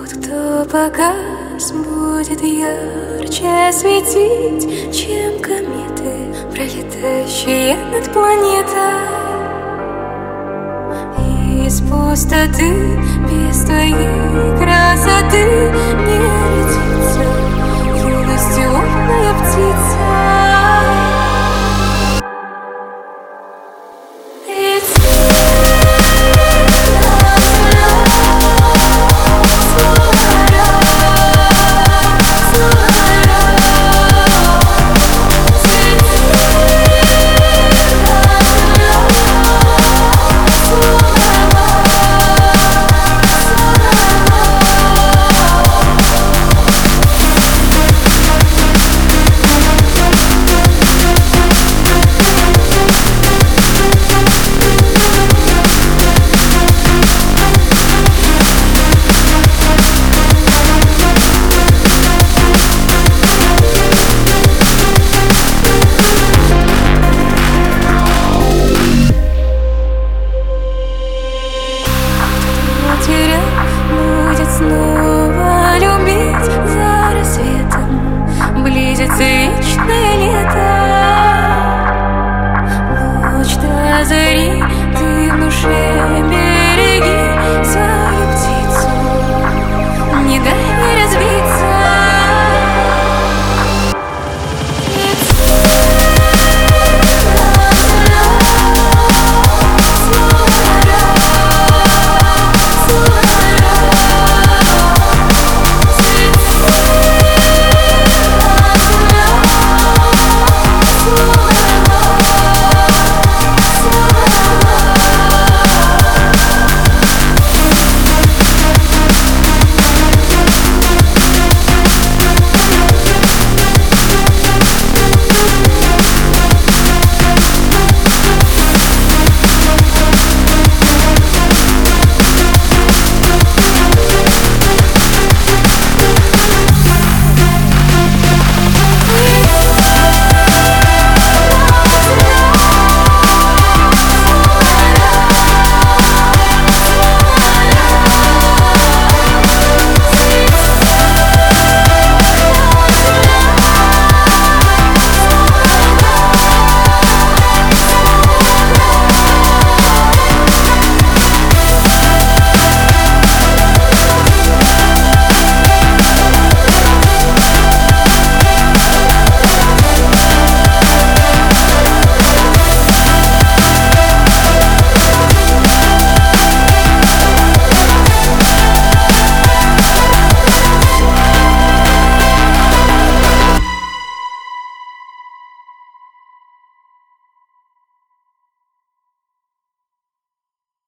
Тот, кто погас, будет ярче светить, чем кометы, пролетающие над планетой. Из пустоты, без твоей красоты, не родится юностью умная птица. Будет снова любить за рассветом, близится вечное лето. Ночь до зари, ты в душе.